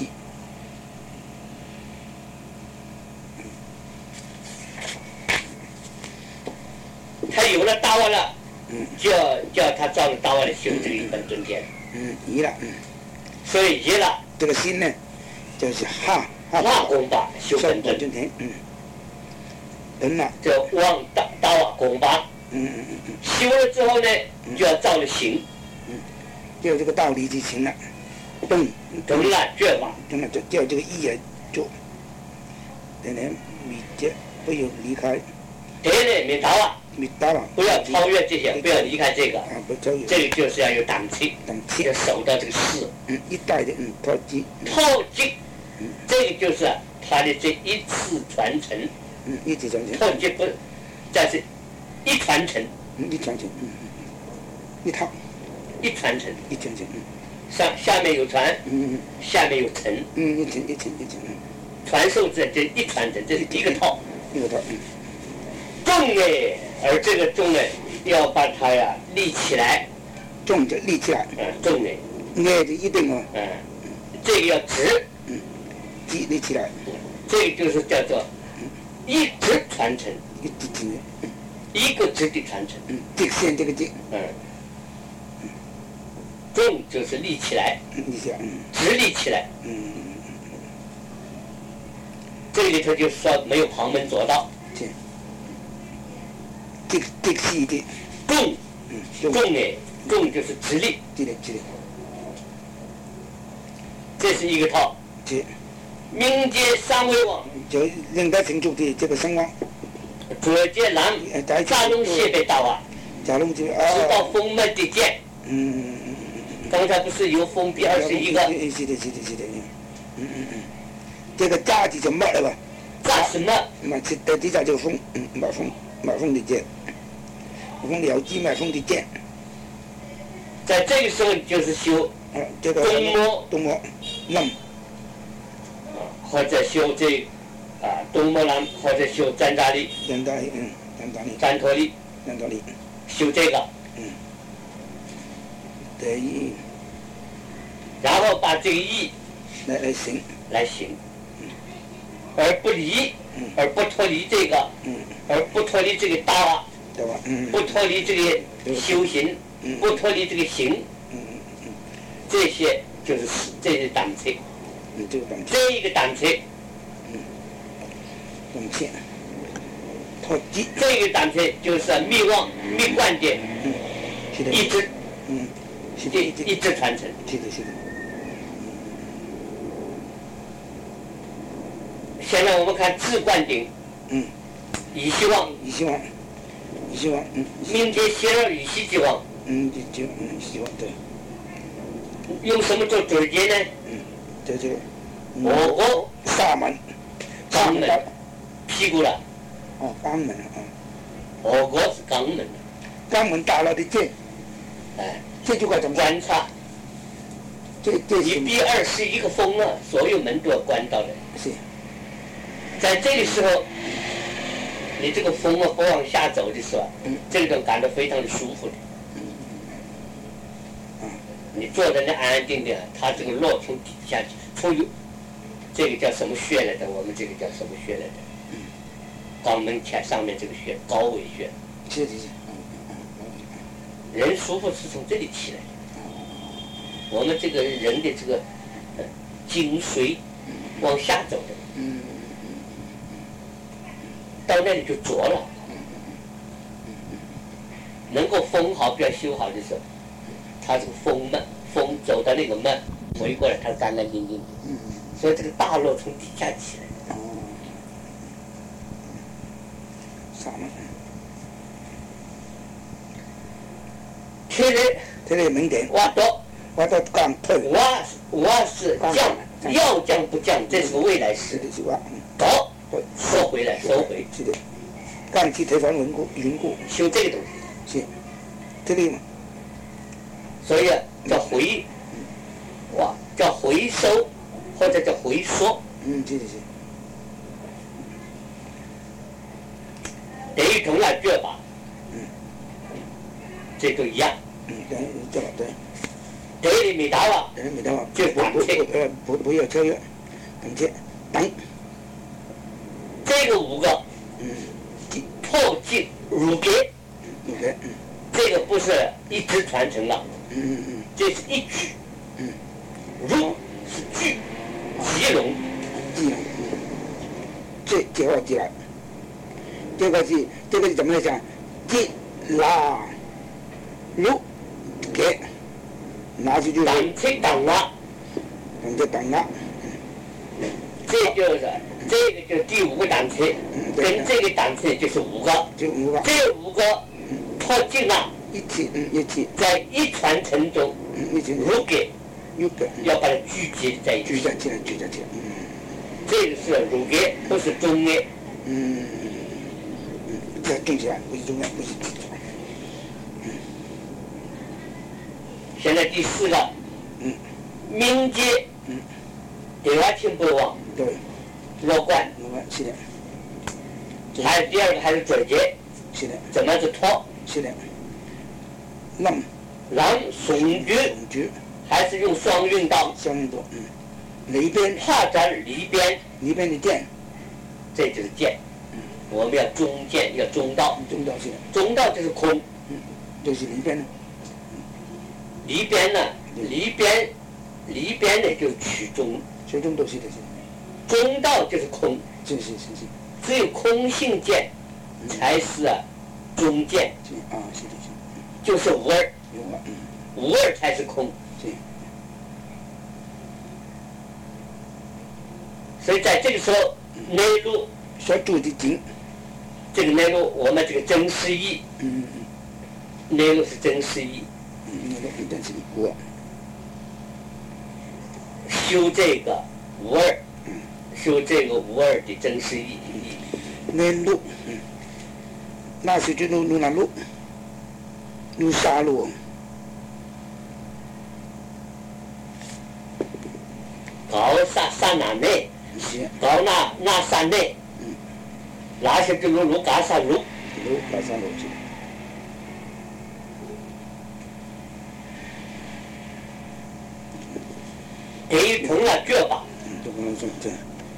他有了大瓦了，嗯，就要叫他照着大瓦来修这个一本尊天。 嗯，一了，嗯。 所以一了， 这个心呢，就是哈哈功法修本尊天，嗯。等了， 就往大大瓦功法。 嗯嗯嗯嗯， 修了之后呢，就要照着行， 嗯，就有这个道理就行了，动， 动了绝法， 动了就叫这个意来做，等人密接不要离开， 对嘞，没到啊， 没到了， 不要超越这些，不要离开这个， 啊，不超越， 这个就是要有胆气， 胆气， 要守到这个事， 嗯，一代的嗯套机， 套机，嗯，这个就是他的这一次传承， 嗯，一次传承， 套机不，但是。一传承， 嗯，一传承，嗯嗯，一套， 一传承， 一传承，嗯， 上下面有传， 嗯嗯， 下面有承， 嗯，一承一承一承，嗯， 传授这这一传承，这是一个套， 一个套，嗯， 重哎，而这个重哎，要把它呀立起来， 重就立起来， 嗯，重哎， 哎就一定哦， 嗯，这个要直， 嗯，立立起来， 这个就是叫做一直传承， 一直传承。 一个直的传承， 嗯，直线这个直， 嗯，重就是立起来， 立起来，嗯， 直立起来， 嗯， 这里头就说没有旁门左道， 是，直直细的， 重， 嗯， 重呢，重就是直立， 直立直立， 这是一个套， 是， 民间三位王， 就人家成就的这个声望。 左接南，加隆西北大瓦， 加隆就直到封门的剑， 嗯嗯嗯刚才不是有封闭二十一个？ 是的，是的，是的，嗯嗯嗯，这个扎字就没了吧？ 扎是没？ 嘛，是在底下就封，嗯，没封，没封的剑，封了鸡没封的剑。 在这个时候就是修啊，这个东摸东摸lâm， 或者修这啊东摸南，或者修占扎力。 占扎力，嗯，占扎力。 占陀力。 占陀力。 修这个。 嗯。得意。 然后把这个意来来行。 来行。嗯。而不离， 嗯， 而不脱离这个， 嗯， 而不脱离这个大， 对吧？嗯。 不脱离这个修行， 嗯， 不脱离这个行， 嗯嗯嗯， 这些就是这些档次。 嗯，这个档次。 这一个档次。 嗯。档次。脱机。 这个档次就是密望、密观的， 嗯，是的。 一直， 嗯，是的，一直传承。 是的，是的。 现在我们看自灌顶， 嗯， 以希望， 以希望，以希望，嗯， 明天歇尔以希希望， 嗯，就就嗯希望对。 用什么做准结呢？ 嗯，这这个， 我国萨门， 肛门，屁股了。 哦，肛门啊。 我国是肛门。 肛门大了的剑， 哎， 这句话怎么观察？ 这这你第二十一个风了，所有门都要关到的。 是。 在这个时候，你这个风啊不往下走的时候， 嗯， 这个人感到非常的舒服的。 嗯嗯， 你坐在那安安定定，他这个落从底下从有，这个叫什么穴来的？我们这个叫什么穴来的？ 嗯， 肛门前上面这个穴，高尾穴。 是是是。 人舒服是从这里起来的。我们这个人的这个呃精髓往下走的。 嗯。 到那里就浊了，能够封好、不要修好的时候，他这个风脉风走到那个脉回过来，它干干净净的。所以这个大漏从底下起来的。 啥嘛？ 贴人， 贴人门点。 挖多， 挖到刚透。 挖挖是降，要降不降，这是个未来式。 是的，是挖。 高。收回来，收回。 是的，钢气推翻稳固，匀固。 修这个东西。是，这里嘛。 所以叫回，哇，叫回收，或者叫回缩。 嗯，是的是。 等于同样脚法。 嗯。 这都一样。 嗯，对，这个对。 对里没打了。 对，没打了。 就挡不不呃不不要超越，等切等。 这个五个， 嗯， 破镜如别， 如别，嗯， 这个不是一直传承了， 嗯嗯嗯， 这是一句， 嗯， 如是句，即龙， 即龙，嗯，这这话记了，这个是这个是怎么来讲？即拉如别，拿出去挡切挡啊， 等着挡啊， 这就是这个就是第五个档次，跟这个档次就是五个， 这五个， 这五个破镜啊， 一起嗯一起， 在一传承中， 嗯一起如给， 如给， 要把它聚集在一起， 聚在起来，聚在起来，嗯， 这个是如给，不是中业， 嗯嗯，这种起来不是中业，不是中业，嗯， 现在第四个， 嗯， 明接， 嗯， 对外清不忘， 对。 落冠， 落冠是的， 还有第二个还是准结， 是的， 怎么是脱？ 是的，让让耸举， 耸举， 还是用双运刀？ 双运刀，嗯，里边怕斩里边， 里边的剑， 这就是剑，嗯，我们要中剑，要中道， 中道是的， 中道就是空， 嗯，就是里边呢， 里边呢，里边，里边呢就取中， 取中道是的是的。 中道就是空， 是是是是， 只有空性剑才是啊中剑， 啊是的是， 就是无二， 有啊，嗯， 无二才是空， 是， 所以在这个时候内陆所住的经， 这个内陆我们这个真实义， 嗯嗯内陆是真实义， 嗯，那个真是我， 修这个无二，修这个无二的真实意义。 那路，嗯，那是就路路那路，路沙路。 高山山南内，高那那山内， 嗯， 那是这路路嘎山路， 路嘎山路去。 给成了脚吧， 嗯，这不能这么这。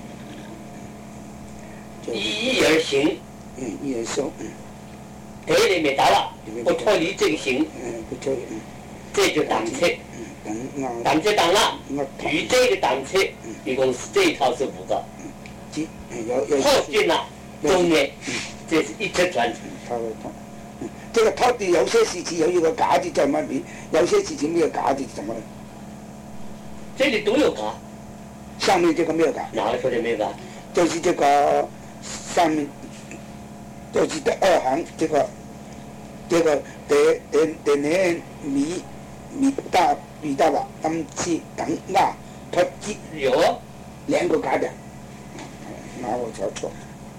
一意而行， 嗯，一而收，嗯。 给里面到了，不脱离这个行， 嗯，不脱离，嗯。 这就档次。 嗯， 档次档了，与这个档次，一共是这一套是五个。 嗯，进，要要。 后进了，中间，这是一直传承。 套套，嗯，这个套的有些事情有一个嘎的在那里，有些事情没有嘎的怎么了？ 这里都有嘎。 上面这个没有嘎。 哪个说的没有嘎？ 就是这个上面，就是第二行这个，这个第第第年米米大米大吧，他们去等那他几有两个嘎的，那我找错。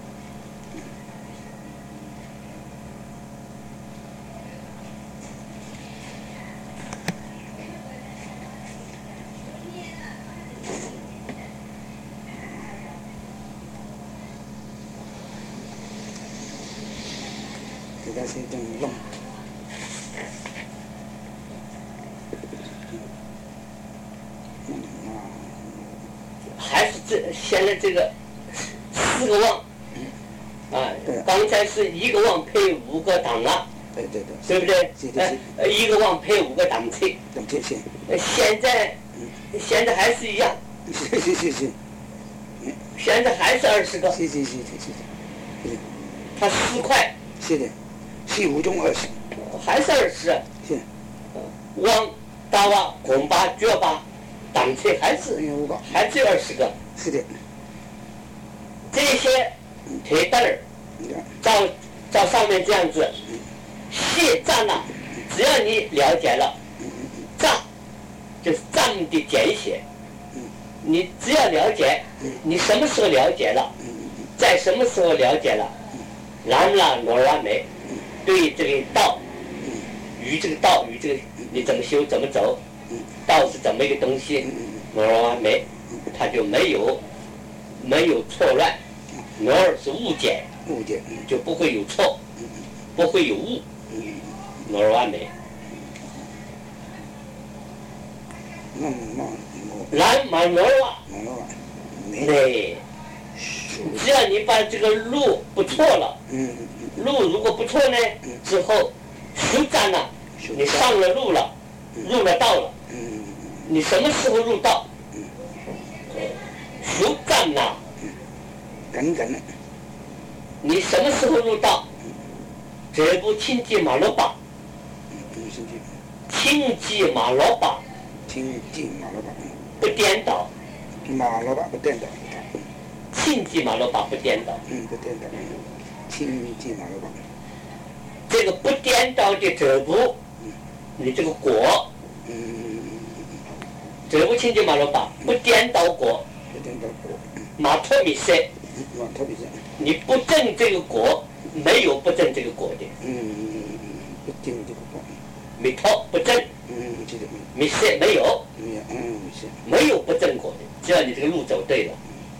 给它先这样弄， 还是这现在这个四个望，啊，刚才是一个望配五个档啊， 对对对， 对不对？ 对对呃，一个望配五个档次。 档次线。 现在，现在还是一样。 是是是是。 现在还是二十个。 是是是是是。是。 它四块。 是的。四五中二十， 还是二十。 是。 望、大望、拱巴、脚巴，档次还是还是二十个。 是的。 这些铁蛋儿，照照上面这样子，谢站了，只要你了解了，站就是站的简写。你只要了解，你什么时候了解了，在什么时候了解了，南拉罗拉梅。对这个道，与这个道与这个你怎么修怎么走，道是怎么一个东西，罗尔没，它就没有没有错乱，罗尔是误解， 误解就不会有错，不会有误，罗尔没。南满罗尔瓦，对，只要你把这个路不错了。路如果不错呢，之后修站了，你上了路了，入了道了，你什么时候入道？修站了， 等等， 你什么时候入道？这部清记马罗巴，清记马罗巴， 清记马罗巴， 不颠倒， 马罗巴不颠倒， 清记马罗巴不颠倒， 嗯，不颠倒。清记马罗巴， 这个不颠倒的这部，你这个果，这部清记马罗巴不颠倒果， 不颠倒果， 马托米塞， 马托米塞， 你不证这个果，没有不证这个果的， 嗯，不证这个果， 米托不证， 嗯，记得米塞没有， 没有，嗯，米塞， 没有不证果的，只要你这个路走对了，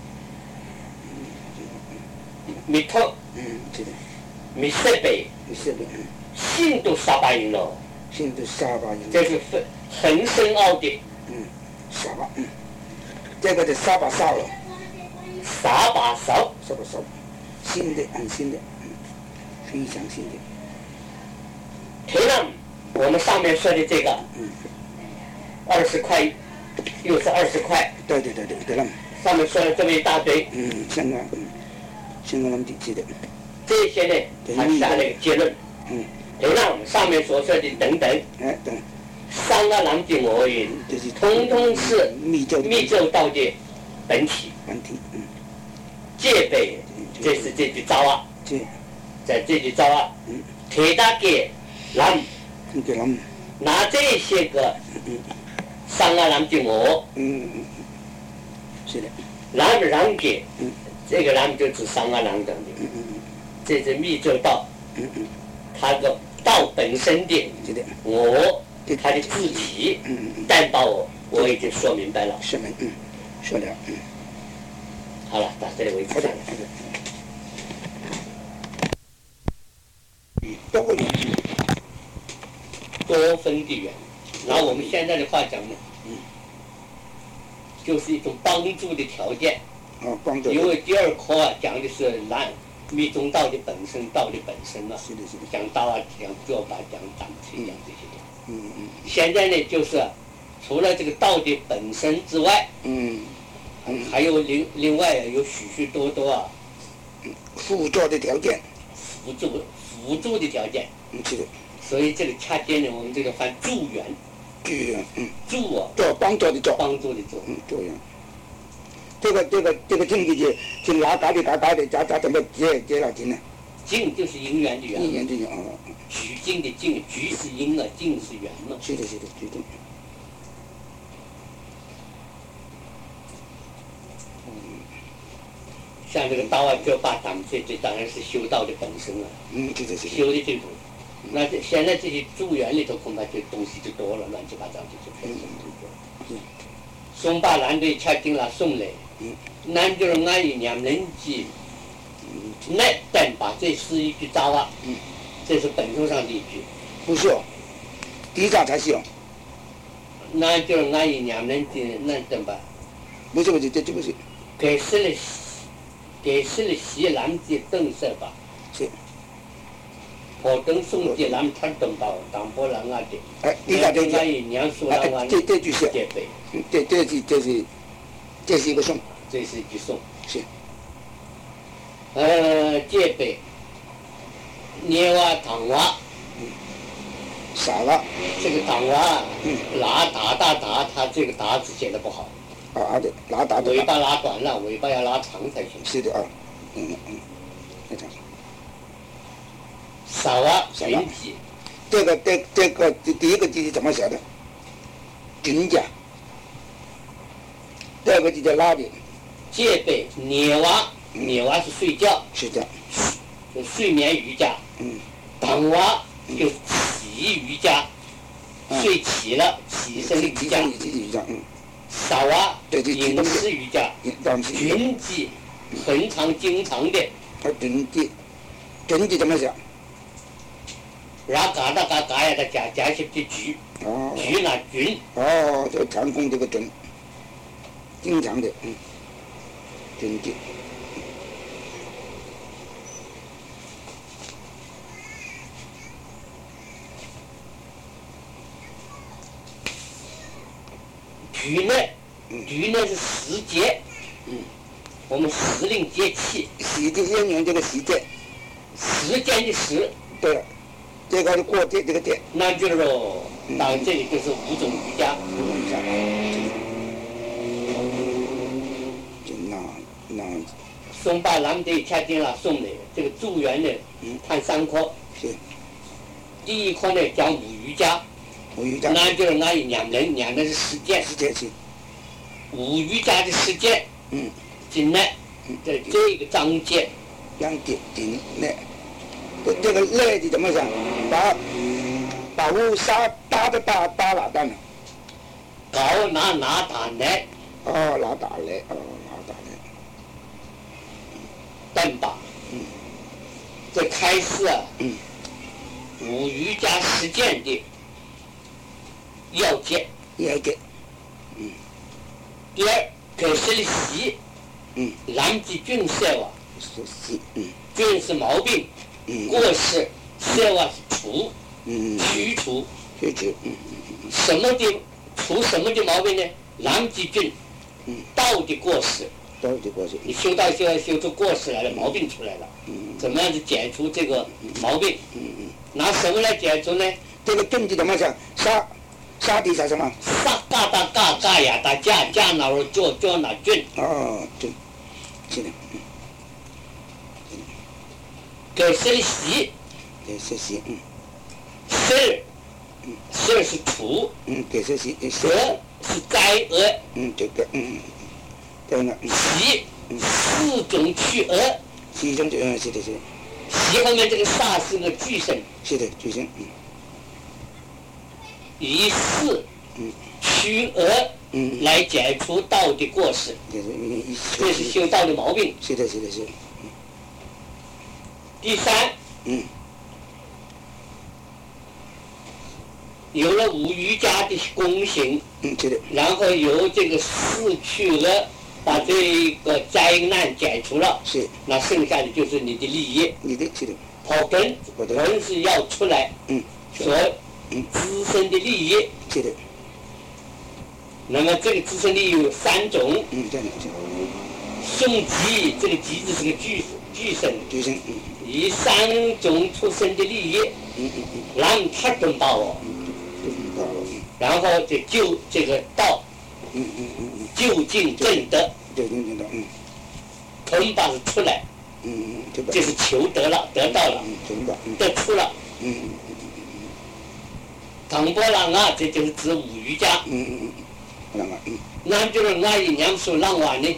米托。 嗯，是的。 米色北， 米色北，嗯。 信都沙巴音了。 信都沙巴音。 这是很很深奥的。 嗯，沙巴，嗯。这个就沙巴烧了。 沙巴烧。 沙巴烧，新的，很新的，嗯，非常新的。 同样，我们上面说的这个， 嗯， 二十块，又是二十块。 对对对对，对了。 上面说了这么一大堆。 嗯，香港，嗯。香港人地区的这些呢，他下了一个结论。 嗯， 同样上面所说的等等， 哎，等三个南京俄语，通通是密咒密咒道的本体。 本体，嗯。 戒备，这是这句招啊。 戒， 在这句招啊，嗯，铁大给南， 给南， 拿这些个三个南京俄， 嗯， 是的。 南南界， 嗯， 这个南就是三阿南等的， 嗯嗯这是密宗道， 嗯嗯， 它的道本身的是的。 我，它的自己， 嗯嗯嗯， 但把我我已经说明白了。 是的，嗯，说了，嗯。 好了，到这里为止。 好的，好的。嗯，多个原因。 多分的缘，拿我们现在的话讲呢， 嗯， 就是一种帮助的条件。 哦，帮助。 因为第二课啊讲的是南密宗道的本身，道的本身嘛， 是的，是的。 讲道啊，讲教法，讲党体，讲这些。 嗯嗯。 现在呢，就是除了这个道的本身之外， 嗯，嗯， 还有另另外有许许多多啊辅助的条件。 辅助辅助的条件。 嗯，是的。 所以这个恰见呢，我们这个翻助缘。 助缘，嗯。 助啊。 做帮助的做。 帮助的助。 嗯，助缘。这个这个这个经济就就哪嘎的嘎嘎的，咋咋怎么接接了经呢？ 境就是因缘的缘。 因缘的缘啊。 举境的境，举是因啊，境是缘嘛。 是的，是的，举境。 像这个道啊，就把咱们这这当然是修道的本身了。 嗯，对对对。 修的这种，那这现在这些助缘里头恐怕这东西就多了，乱七八糟这些东西就多。松巴兰对恰经了送来，南就是安以两人机，那等把这是一句杂话，这是本书上的一句。 不是哦，第一章才是哦。 那就是安以两人机那等吧。 不是不是，这这不是。 给是了。给是了西南的灯色吧， 是。 我灯送的南他灯吧，当波兰啊的。 哎，你看这这娘苏兰湾。 这这句是。 这杯。 嗯，这这是这是，这是一个颂。 这是一句颂。 是。 呃，这杯。捏娃糖娃。 嗯。傻了。 这个糖娃。 嗯。 拉达达达，他这个达字写的不好。 啊对，拉达尾巴拉短了，尾巴要拉长才行。 是的啊，嗯嗯，非常好。 少啊，群体。 这个这这个第一个字是怎么写的？群家。第二个字叫拉的。 戒备捏娃，捏娃是睡觉。 睡觉。 就睡眠瑜伽。 嗯。 当娃就起瑜伽，睡起了，起身瑜伽。 瑜伽，嗯。 少啊，饮食瑜伽，群集，恒常经常的。 啊，群集，群集怎么想？ 然后嘎达嘎嘎呀，它加加些的局，局那群。 哦，就常供这个群，经常的，嗯，群集。局呢，局呢是时节，嗯，我们时令节气， 时节应用这个时节， 时间的时， 对了，这个是过节这个节， 那就是说，到这里就是五种瑜伽， 五种瑜伽，就那那， 松巴兰德恰经了送的这个助缘呢，嗯，看三科， 是， 第一科呢讲五瑜伽。 五瑜伽， 那就是那有两人，两人是实践， 实践是。 五瑜伽的实践， 嗯， 进来，这这个章节， 章节进来，这这个来的怎么讲？把把乌纱搭的搭搭哪蛋呢？ 搞拿拿打来。 哦，拿打来，哦，拿打来。 蛋吧。嗯。这开始啊。 嗯。 五瑜伽实践的。要件， 要件，嗯。 第二，可是的习， 嗯。 南极菌色哇， 是习，嗯。 菌是毛病， 嗯。 过失，色哇是除， 嗯。 驱除， 驱除，嗯嗯。 什么的除什么的毛病呢？南极菌，嗯，道的过失， 道的过失。 你修道修修出过失来了，毛病出来了， 嗯。 怎么样子解除这个毛病？ 嗯嗯。 拿什么来解除呢？ 这个菌子怎么讲？杀。沙地是什么？ 沙嘎达嘎嘎呀达加加那儿叫叫那菌。 哦，菌，是的，嗯。 给是习。 给是习，嗯。 是，嗯，是是除。 嗯，给是习， 恶是灾恶。 嗯，这个，嗯， 对了， 习四种去而， 习中就嗯，是的，是的， 习后面这个煞是个巨声， 是的，巨声，嗯， 以四嗯去而嗯， 来解除道的过失， 就是一， 这是修道的毛病。 是的，是的，是的， 第三， 嗯有了五瑜伽的功行， 嗯，是的， 然后由这个四去而把这个灾难解除了， 是那剩下的就是你的利益。 你的，是的， 跑根， 我的根是要出来， 嗯， 所嗯自身的利益。 是的， 那么这个自身利益有三种， 嗯，这样的， 送吉，这个吉字是个巨巨声， 巨声，嗯以三种出生的利益， 嗯嗯嗯， 让他懂道哦， 就是到了， 然后就救这个道， 嗯嗯嗯嗯， 究竟正德， 对对对的，嗯肯把是出来， 嗯嗯，这个， 就是求得了，得到了， 嗯，真的，嗯得出了。 嗯嗯唐波浪啊，这就是指五瑜伽。 嗯嗯嗯，那么，嗯那就是我以娘说浪话呢，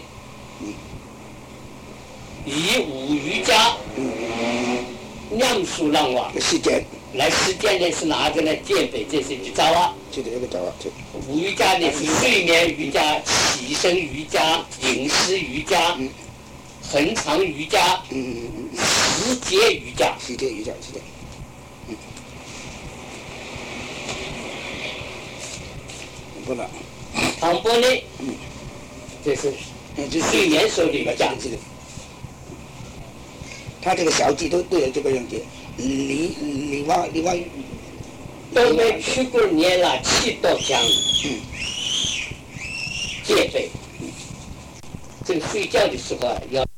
以五瑜伽娘说浪话时间， 来实践的是哪个呢？建北这是瑜伽啊。 这个这个找啊，这， 五瑜伽呢是睡眠瑜伽、起身瑜伽、饮食瑜伽、 嗯恒常瑜伽、 嗯嗯嗯嗯， 时节瑜伽。 时间，瑜伽，时间，嗯，不了， 唐波呢， 嗯这是嗯，这睡眠时候的瑜伽。 这个，他这个小记都都有这个样子，李李王李王， 都没去过年了，气都讲嗯戒备。这个睡觉的时候啊，要